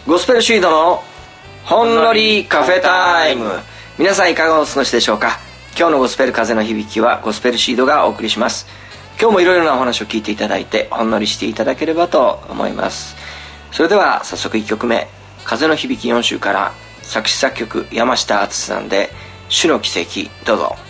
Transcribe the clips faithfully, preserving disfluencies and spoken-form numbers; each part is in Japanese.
ゴスペルシードのほんのりカフェタイム。皆さんいかがお過ごしでしょうか。今日のゴスペル風の響きはゴスペルシードがお送りします。今日もいろいろなお話を聞いていただいてほんのりしていただければと思います。それでは早速いっきょくめ、風の響きよん週から作詞作曲山下敦さんで主の奇跡、どうぞ。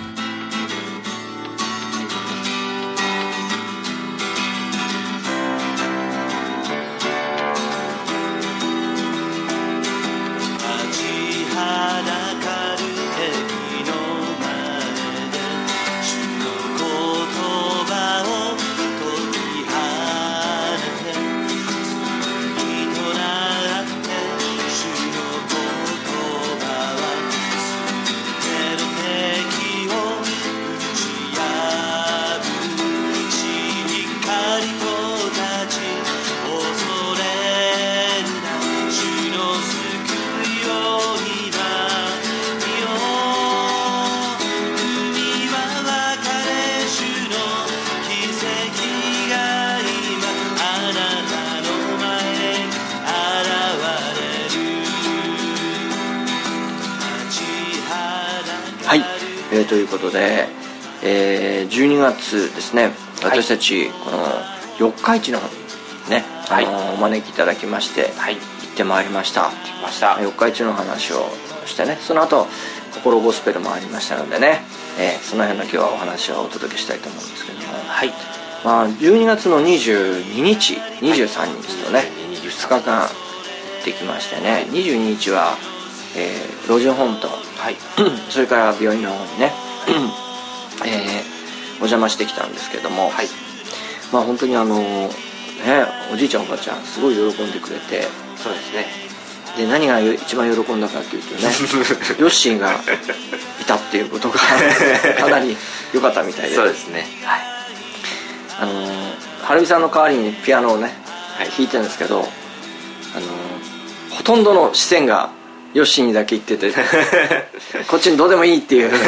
はい、えー、ということで、えー、じゅうにがつですね、私たちこの四日市の方にね、はい、あのお招きいただきまして、はい、行ってまいりました。ました四日市の話をしてね、その後心ゴスペルもありましたのでね、えー、その辺の今日はお話をお届けしたいと思うんですけども、はい、まあ、じゅうにがつのにじゅうににちにじゅうさんにちとね、はい、ふつかかん行ってきましてね、にじゅうににちは、えー、老人ホームと、はい、それから病院の方にね、えー、お邪魔してきたんですけども、はい、まあ本当にあのね、おじいちゃんおばあちゃんすごい喜んでくれて、そうですね。で何が一番喜んだかというとねヨッシーがいたっていうことがかなり良かったみたいで、そうですね、はい、あのはるみさんの代わりにピアノをね、はい、弾いてるんですけど、あのほとんどの視線がヨッシーにだけ行っててこっちにどうでもいいっていう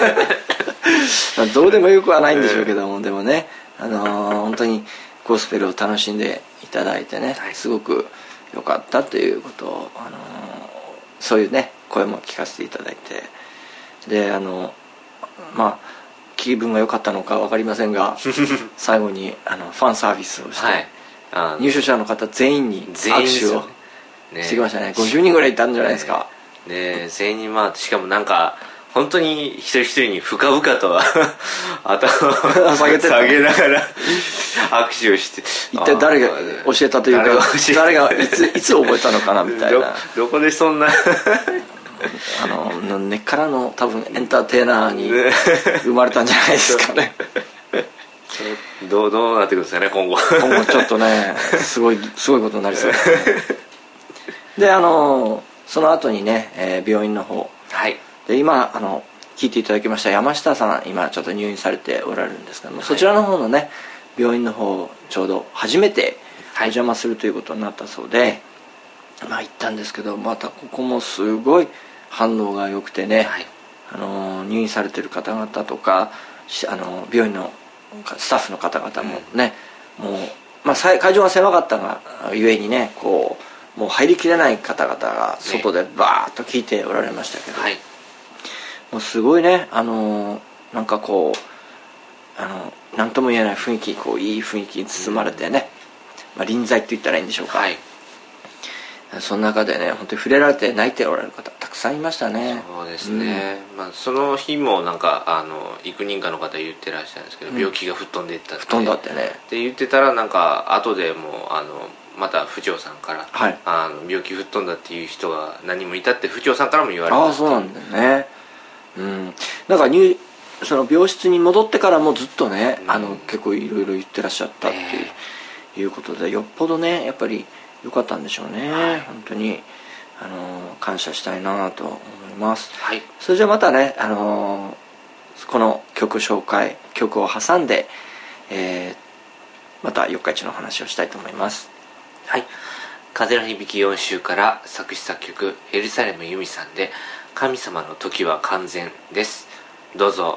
どうでもよくはないんでしょうけども、でもね、あのー、本当にゴスペルを楽しんでいただいてね、すごく良かったということを、あのー、そういうね声も聞かせていただいて、であのまあ気分が良かったのか分かりませんが最後にあのファンサービスをして、はい、あ入所者の方全員に握手をしてきましたね。ごじゅうにんぐらいいたんじゃないですか。 ねえ、全員に、まあしかもなんか本当に一人一人に深々と頭を下げて下げながら握手をして、 一体誰が教えたというか、誰がいついつ覚えたのかなみたいなど, どこでそんなあの根っからの多分エンターテイナーに生まれたんじゃないですかねどうどうなってくるんですかね今後今後ちょっとねすごいすごいことになりそうですねであのその後にね、えー、病院の方、はい、で今あの聞いていただきました山下さん、今ちょっと入院されておられるんですけども、はい、そちらの方のね病院の方ちょうど初めてお邪魔するということになったそうで、はい、まあ行ったんですけど、またここもすごい反応が良くてね、はい、あの入院されてる方々とかあの病院のスタッフの方々もね、うん、もう、まあ、会場が狭かったがゆえにね、こうもう入りきれない方々が外でバーッと聞いておられましたけど、ね、はい、もうすごいね、あのなんかこうあの何とも言えない雰囲気、こういい雰囲気に包まれてね、うん、まあ、臨在って言ったらいいんでしょうか、はい、その中でね本当に触れられて泣いておられる方たくさんいましたね。 そうですね、うん、まあ、その日もなんかあの幾人かの方言ってらっしゃるんですけど、うん、病気が吹っ飛んでいったって、吹っ飛んだってねって言ってたら、なんか後でもあのまた府長さんから、はい、あの病気吹っ飛んだっていう人が何人もいたって府長さんからも言われた。 ああ、そうなんだよね。うん、なんか入その病室に戻ってからもずっとね、うん、あの結構いろいろ言ってらっしゃったっていう、えー、いうことで、よっぽどねやっぱり良かったんでしょうね、はい、本当にあの感謝したいなと思います、はい、それじゃあまたね、あのこの曲紹介曲を挟んで、えー、また四日市の話をしたいと思います。 はい、風の響きよん週から作詞作曲エルサレム由美さんで神様の時は完全です。どうぞ。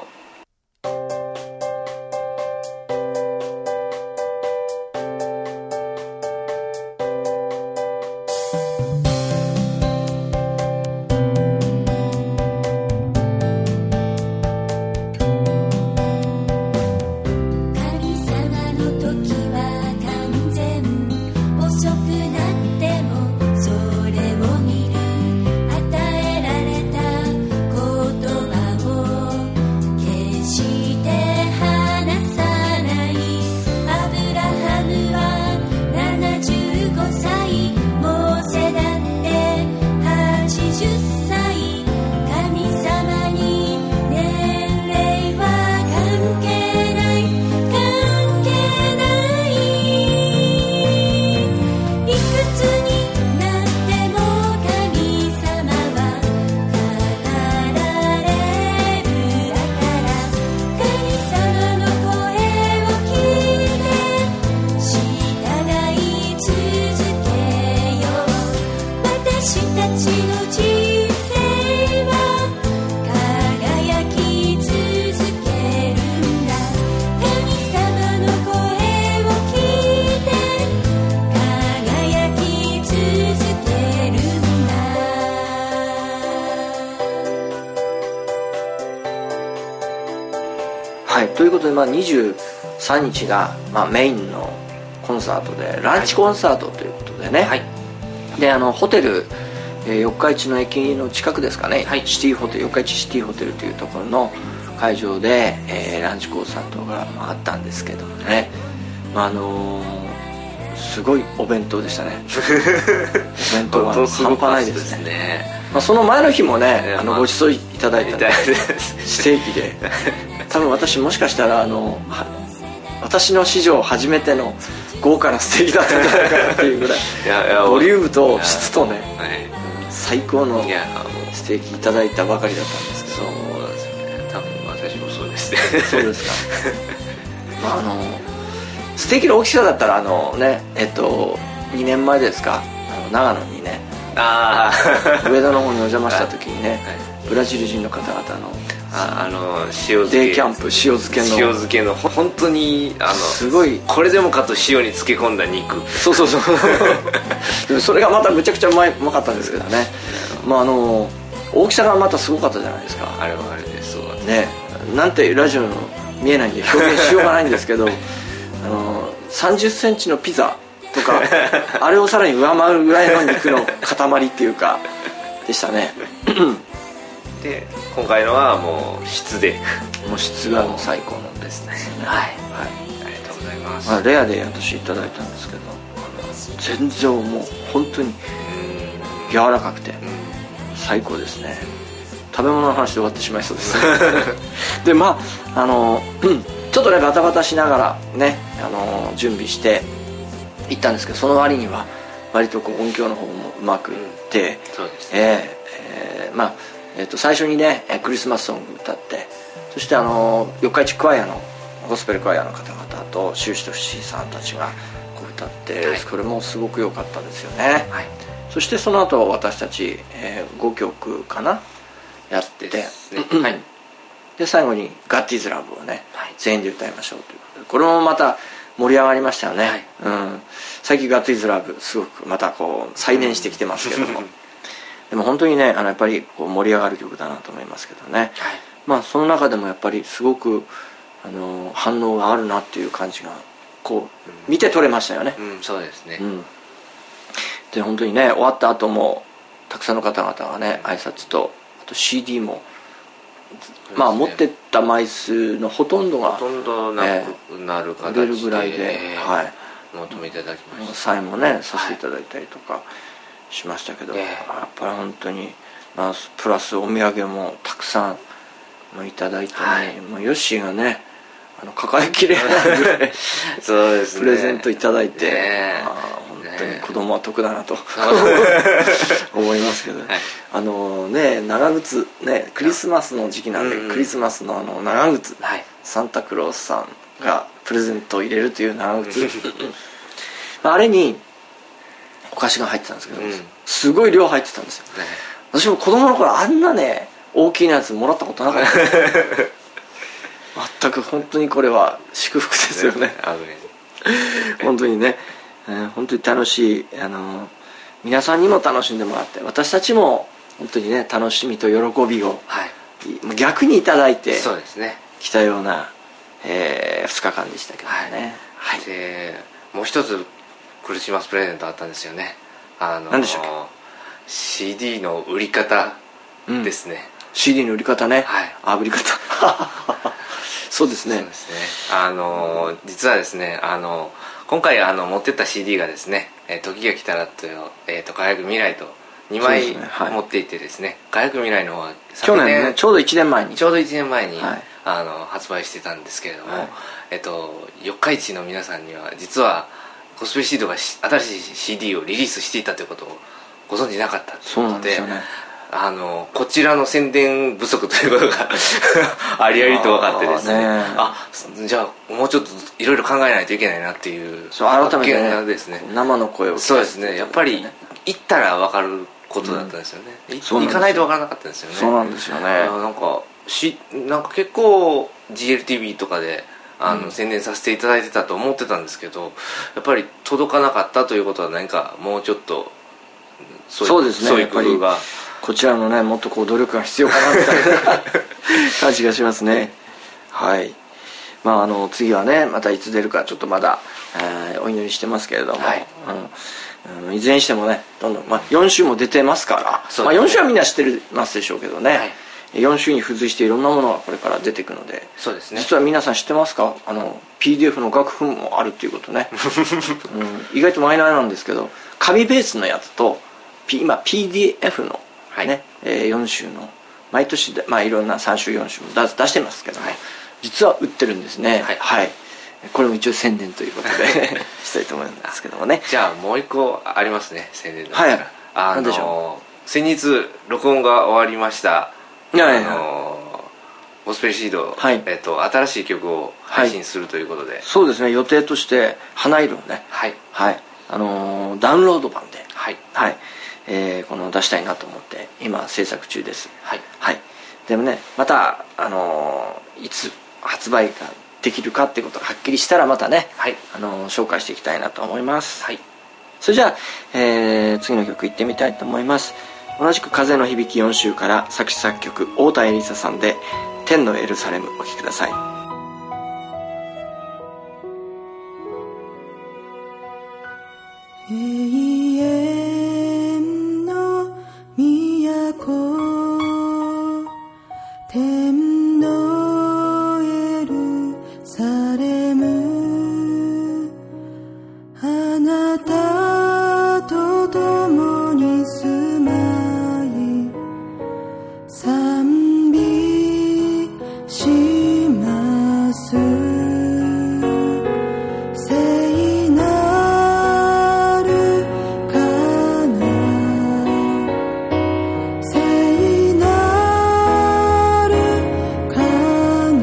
私たちの人生は輝き続けるんだ。神様の声を聞いて輝き続けるんだ。 はい、ということで、まあ、にじゅうさんにちが、まあ、メインのコンサートでランチコンサートということでね、はい、であのホテル、えー、四日市の駅の近くですかね、はい、シティホテル、四日市シティホテルというところの会場で、えー、ランチコンサートが、まあ、あったんですけどね、まああのー、すごいお弁当でしたねお弁当は半端ないですね。ね、まあ、その前の日もね、あのご馳走いただいたんでステーキで多分私もしかしたらあの私の史上初めての豪華なステーキだったんじゃないかなっていうぐらいいやいやボリュームと質とね、はい、最高のステーキいただいたばかりだったんですけど。 そうなんですよね、多分私もそうですねそうですかまああのステーキの大きさだったらあのねえっとにねんまえですか、あの長野にね、あ上田の方にお邪魔した時にね、はい、ブラジル人の方々のあ, あの塩漬けデイキャンプ塩漬けの塩漬けの本当にあのすごいこれでもかと塩に漬け込んだ肉、 そうそうそうでもそれがまたむちゃくちゃうまいうまかったんですけどね、まああの大きさがまたすごかったじゃないですか。 あれはあれですそうね、なんてラジオの見えないんで表現しようがないんですけどあのさんじゅっセンチのピザとかあれをさらに上回るぐらいの肉の塊っていうかでしたねで今回のはもう質でもう質が最高なんですね。 はい、はい、ありがとうございます。 まあ、レアで私いただいたんですけど、全然もう本当に柔らかくて最高ですね。食べ物の話で終わってしまいそうですでまああのちょっとねバタバタしながらねあの準備して行ったんですけど、その割には割とこう音響の方もうまくいって、うん、そうですね、えーえー、まあえー、と最初にねクリスマスソング歌って、そしてあの四日市クワイアのゴスペルクワイアの方々と修士と藤井さんたちがこう歌って、はい、これもすごく良かったですよね、はい、そしてその後私たち、えー、ごきょくかなやってで、ねはい、で最後に「ガッティーズラブ」をね、はい、全員で歌いましょうということで、これもまた盛り上がりましたよね、はい、うん、最近「ガッティーズラブ」すごくまたこう再燃してきてますけどもでも本当にねあのやっぱりこう盛り上がる曲だなと思いますけどね、はい、まあその中でもやっぱりすごくあの反応があるなっていう感じがこう見て取れましたよね、 うんうん、そうですね、 うん、で本当にね終わった後もたくさんの方々がね挨拶とあと シーディー も、まあ持ってった枚数のほとんどがほとんどなくなる形で、 えー、売れるぐらいで、えー、はい、 お求めいただきました。 サインもねさせていただいたりとかしましたけど、えー、やっぱり本当に、まあ、プラスお土産もたくさんいただいてね、はい、もうヨッシーがねあの抱えきれないぐらいそうです、ね、プレゼントいただいて、ね、まあ、本当に子供は得だなと、ね、思いますけど、はい、あのね長靴ねクリスマスの時期なんで、うんうん、クリスマスのあの長靴、はい、サンタクロースさんがプレゼントを入れるという長靴あれにお菓子が入ってたんですけど、うん、すごい量入ってたんですよ、ね、私も子供の頃あんなね大きなやつもらったことなかった全く本当にこれは祝福ですよね本当にね、えー、本当に楽しい、あのー、皆さんにも楽しんでもらって私たちも本当にね楽しみと喜びを、はい、逆にいただいてきたような、えー、ふつかかんでしたけどね、 はいはい、でもう一つクリスマスプレゼントあったんですよね。あのー、 何でしたっけ？ シーディー の売り方ですね、うん、 シーディー の売り方ね、はい、あ売り方そうですね。 そうですね。あのー、実はですね、あのー、今回あの持ってった シーディー がですね、えー、時が来たらと、えー、と輝く未来とにまい、ね、はい、持っていてですね、輝く未来の方は去年ねちょうどいちねんまえにちょうどいちねんまえに、はい、あの発売してたんですけれども、はい、えっと四日市の皆さんには実はコスプレシードが新しい シーディー をリリースしていたということをご存じなかったということで、 そうなんですよね。 あのこちらの宣伝不足ということがありありと分かってですね、あじゃあもうちょっといろいろ考えないといけないなっていうそう改めて、ね、ですね、生の声を聞かせて、 そうですね、やっぱり行ったら分かることだったんですよね、うん、 行かないと分からなかったんですよね。 そうなんですよね。 なんかしなんか結構 ジーエルティービー とかであの、うん、宣伝させていただいてたと思ってたんですけど、やっぱり届かなかったということは何かもうちょっとそうそうですね、そういう工夫がこちらのねもっとこう努力が必要かなみたいな感じがしますね。はい、まああの次はねまたいつ出るかちょっとまだ、えー、お祈りしてますけれども、はい、うん、いずれにしてもねどんどん、まあ、よん週も出てますから、ね、まあ、よん週はみんな知ってますでしょうけどね、はい、よん週に付随していろんなものがこれから出てくるので、 そうですね、 実は皆さん知ってますか、あの ピーディーエフ の楽譜もあるっていうことね、うん、意外とマイナーなんですけど紙ベースのやつと、P、今 ピーディーエフ の、ね、はい、えー、よん週の毎年で、まあ、いろんなさん週よん週も出出してますけども、はい、実は売ってるんですね。はい、はい、これも一応宣伝ということでしたいと思うんですけどもね。 じゃあもう一個ありますね、宣伝だったら。はい、あのー、 何でしょう。先日録音が終わりました、 いやいや、 あのー、ゴスペルシード、 はい、 えー、と新しい曲を配信するということで、はい、 そうですね、予定として花色をね、 はい、 はい、あのー、ダウンロード版で、 はい、 はい、えー、この出したいなと思って今制作中です。 はい、 はい、でもねまた、あのー、いつ発売ができるかっていうことがはっきりしたらまたね、はい、あのー、紹介していきたいなと思います。はい、それじゃあ、えー、次の曲いってみたいと思います。同じく風の響きよん週から作詞作曲太田エリサさんで天のエルサレムお聴きください。 永遠の都天のエルサレム、あなたと共に住まい賛美します。聖なるかな、聖なるかな、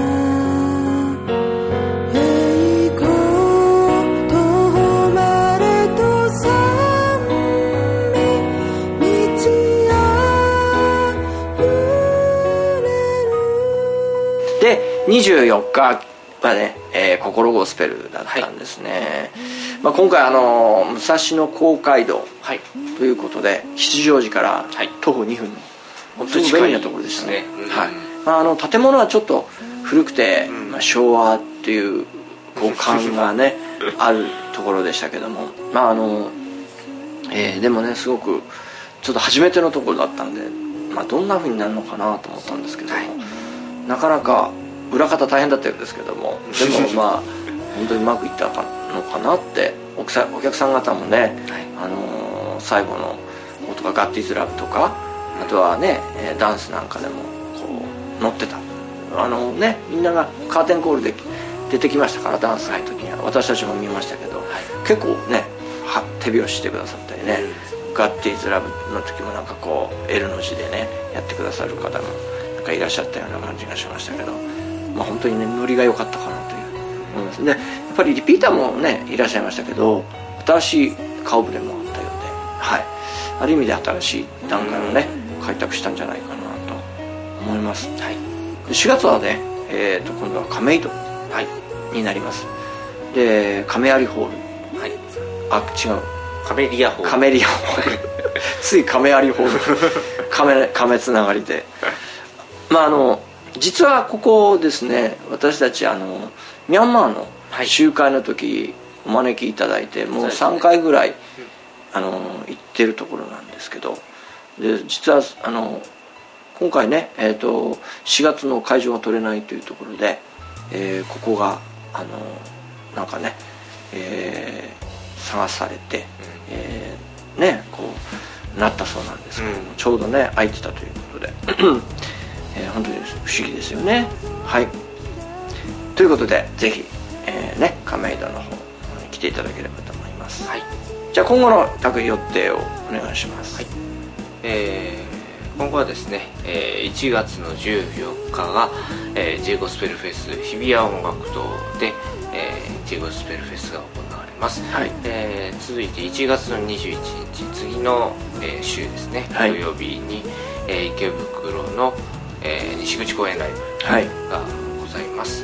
栄光と誉れと賛美満ち溢れる。 でにじゅうよっかはね、えー、心ゴスペルだったんですね。はい、まあ、今回あの武蔵野公会堂ということで、吉祥寺から徒歩にふんの本当に便利なところでしたね。はい、まあ、あの建物はちょっと古くて、まあ、昭和っていう五感がねあるところでしたけども、まああの、えー、でもねすごくちょっと初めてのところだったんで、まあ、どんな風になるのかなと思ったんですけども、はい、なかなか裏方大変だったようですけども、でもまあ本当にうまくいったのかなって、お客さん方もね、はい、あのー、最後の音がガッティーズラブとか、あとはねダンスなんかでもこう乗ってた、あのねみんながカーテンコールで出てきましたから、ダンスの時には私たちも見ましたけど、はい、結構ねは手拍子してくださったりね、ガッティーズラブの時もなんかこう L の字でねやってくださる方もなんかいらっしゃったような感じがしましたけど、まあ、本当にねノリが良かったかなという思います。でやっぱりリピーターもねいらっしゃいましたけど、新しい顔ぶれもあったようで、はい、ある意味で新しい段階をね開拓したんじゃないかなと思います。はい、しがつはね、えー、と今度は亀戸になります。で亀有ホール、はい、あ違うカメリアホール、 カメリアホールつい亀有ホール亀亀つながりで、まああの実はここですね、私たちあのミャンマーの集会の時お招きいただいて、もうさんかいぐらい、あの行ってるところなんですけど、で実はあの今回ね、えー、としがつの会場が取れないというところで、えー、ここがあのなんかね、えー、探されて、えー、ねこうなったそうなんですけども、うん、ちょうどね空いてたということでえー、本当に不思議ですよね。はい、ということでぜひ、えー、ね亀戸の方に来ていただければと思います。はい、じゃあ今後の各予定をお願いします。はい、 えー、今後はですね、えー、いちがつのじゅうよっかが、えー、J ゴスペルフェス日比谷音楽堂で、えー、J ゴスペルフェスが行われます。 ます、はい。えー、続いていちがつのにじゅういちにち、次の、えー、週ですね、はい、土曜日に、えー、池袋の、えー、西口公園ライブがございます、はい。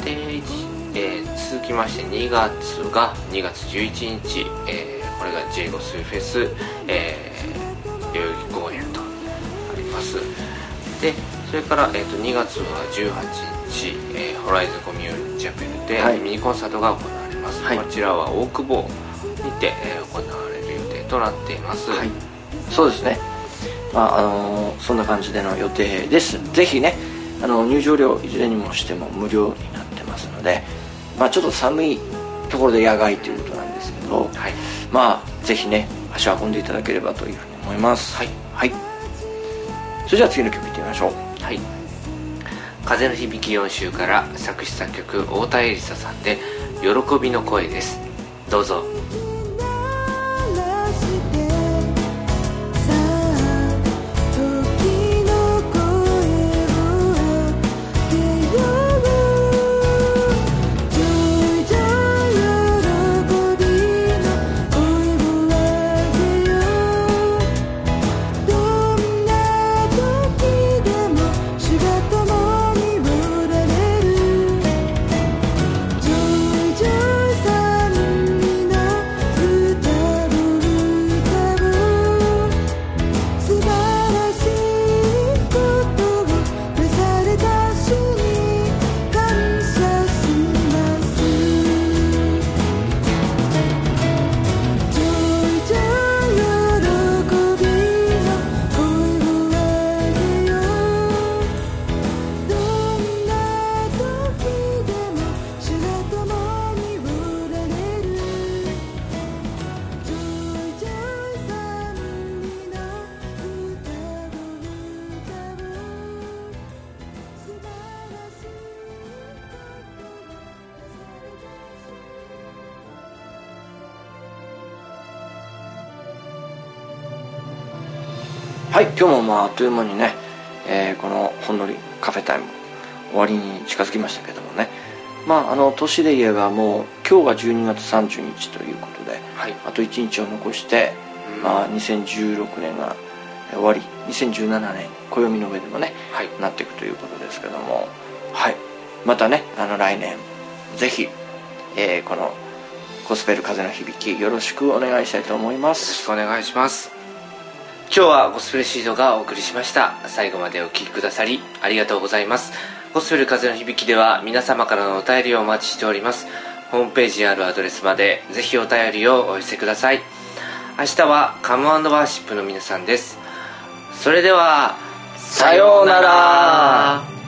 で、えー、続きましてにがつがにがつじゅういちにち、えー、これが J ゴスフェス、えー、代々木公園とあります。でそれから、えー、とにがつはじゅうはちにち、えー、ホライズンコミューニチャペルで、はい、ミニコンサートが行われます、はい。こちらは大久保にて、えー、行われる予定となっています、はい。 そうですね、まああのー、そんな感じでの予定です。ぜひね、あの入場料いずれにもしても無料になってますので、まあ、ちょっと寒いところで野外ということなんですけど、はい、まあぜひね足を運んでいただければというふうに思います。はい、はい、それじゃあ次の曲いってみましょう。 はい、風の響きよん週から作詞作曲太田恵梨沙さんで喜びの声です。どうぞ。 はい、今日もまああっという間にね、えー、このほんのりカフェタイム終わりに近づきましたけどもね、まああの年で言えばもう今日がじゅうにがつさんじゅうにちということで、はい、あといちにちを残して、うん、まあ、にせんじゅうろくねんが終わり、にせんじゅうななねん暦の上でもね、はい、なっていくということですけども、はい、またねあの来年ぜひ、えー、このゴスペル風の響きよろしくお願いしたいと思います。 よろしくお願いします。今日はゴスペルシードがお送りしました。最後までお聞きくださりありがとうございます。ゴスペル風の響きでは皆様からのお便りをお待ちしております。ホームページにあるアドレスまでぜひお便りをお寄せください。明日はカム&ワーシップの皆さんです。それではさようなら。